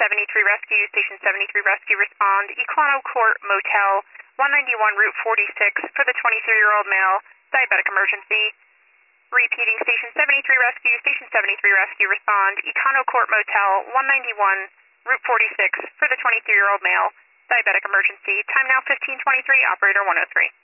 73 Rescue, Station 73 Rescue, respond. Econo Court Motel, 191 Route 46 for the 23-year-old male, diabetic emergency. Repeating, Station 73 Rescue, Station 73 Rescue, respond. Econo Court Motel, 191 Route 46 for the 23-year-old male, diabetic emergency. Time now 15:23, operator 103.